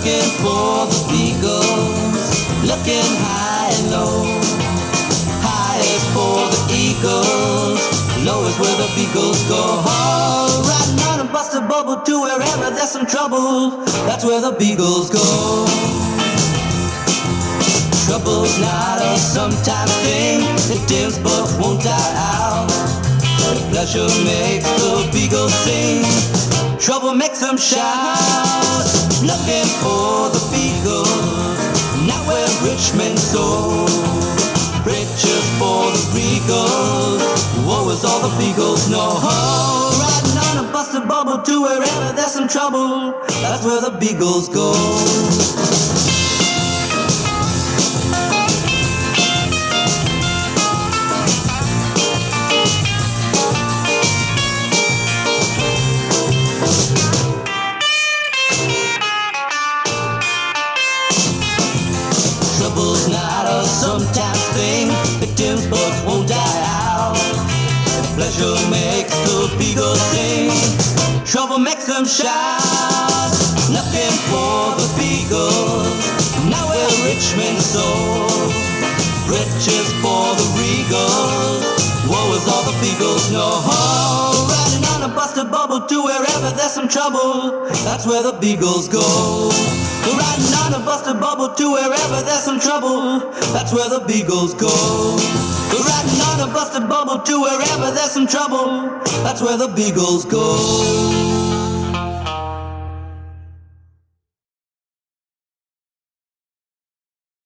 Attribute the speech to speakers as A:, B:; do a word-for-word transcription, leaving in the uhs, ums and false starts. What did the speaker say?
A: looking for the beagles, looking high and low. High is for the eagles, low is where the beagles go. Oh, riding on a busted bubble to wherever there's some trouble, that's where the beagles go. Trouble's not a sometimes thing, it dims but won't die out. Pleasure makes the beagles sing, trouble makes them shout. Looking for the beagles, not where rich men sow. Riches for the beagles, woe is all the beagles know. Oh, riding on a busted bubble to wherever there's some trouble, that's where the beagles go. Trouble's not a sometimes thing, it dims but won't die out. Pleasure makes the beagles sing, trouble makes them shout. Looking for the beagles, now where rich men sow. Riches for the regals, woe is all the beagles know. Oh, riding on a busted bubble to wherever there's some trouble, that's where the beagles go. Riding on a busted bubble to wherever there's some trouble, that's where the beagles go. Riding on a busted bubble to wherever there's some trouble, that's where the beagles go.